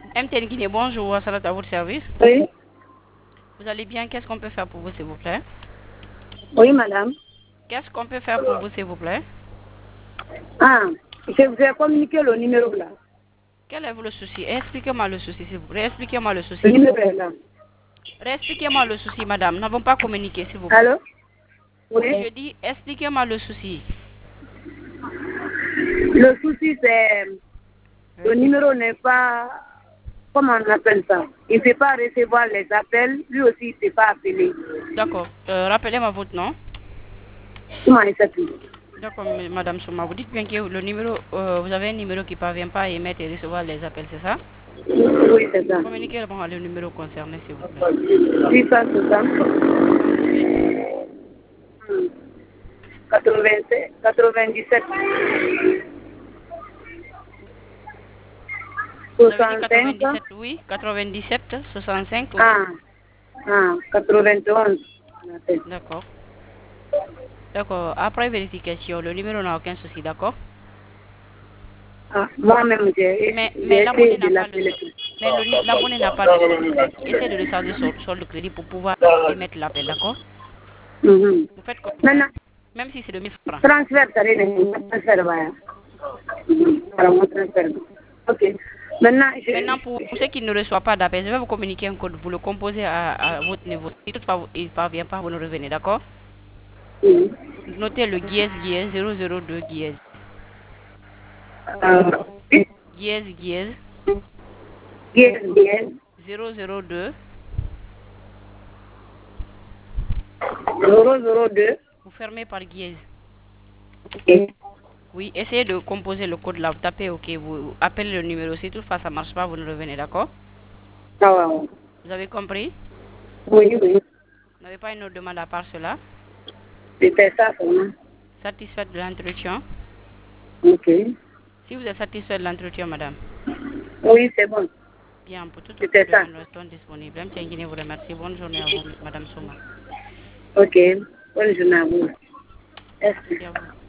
MTN Guinée, bonjour, Salat à votre service. Oui. Vous allez bien? Qu'est-ce qu'on peut faire pour vous, s'il vous plaît? Oui, madame. Qu'est-ce qu'on peut faire pour vous, s'il vous plaît? Ah, je vous ai communiqué le numéro là. Quel est le souci? Expliquez-moi le souci, s'il vous plaît. Expliquez-moi le Le souci. numéro est là. Expliquez-moi le souci, madame. Nous n'avons pas communiqué, s'il vous plaît. Allô? Oui. Je dis, expliquez-moi le souci. Le souci, c'est le numéro n'est pas, comment on appelle ça? Il ne peut pas recevoir les appels. Lui aussi, il ne peut pas appeler. D'accord. Rappelez-moi votre nom. Comment il s'appelle? D'accord, madame Souma. Vous dites bien que le numéro, vous avez un numéro qui ne parvient pas à émettre et recevoir les appels, c'est ça? Oui, c'est ça. Communiquez-moi le numéro concerné, s'il vous plaît. 660 87 97 Vous avez dit 65 97, oui. 97, 65, oui. 91. D'accord. D'accord. Après vérification, le numéro n'a aucun souci, d'accord? Moi-même, j'ai Mais essayé l'abonné de n'a pas le l'appeler. solde. Mais l'abonné n'a pas le solde de crédit. Essayez de recharger solde de crédit pour pouvoir émettre l'appel, d'accord? Mhm. Vous faites comme ça. Maintenant, Même si c'est de 1000 francs. transfert, ça veut dire transfert, voilà. Voilà, mon transfert. Ok. Maintenant, Maintenant, pour ceux qui ne reçoivent pas d'appel, je vais vous communiquer un code. Vous le composez à votre niveau. Si toutefois il ne parvient pas, vous nous revenez, d'accord? Mhm. Notez le GS 002 GS. Euh, GS Bien, bien. 002. 002. Vous fermez par GS. Ok. Oui, essayez de composer le code là. Vous tapez OK. Vous appelez le numéro. Si toutefois ça ne marche pas, vous nous revenez, d'accord? Ça va. Oui, Vous avez compris? oui. Vous n'avez pas une autre demande à part cela? C'était ça seulement. Satisfaite de l'entretien? Ok. Si vous êtes satisfait de l'entretien, madame, Oui, c'est bon. bien, pour toute autre C'était ça. demande, nous restons disponibles. M. Tianguini vous remercie. Bonne journée à vous, madame Souma. Ok. Bonne journée à vous. Merci. Merci à vous.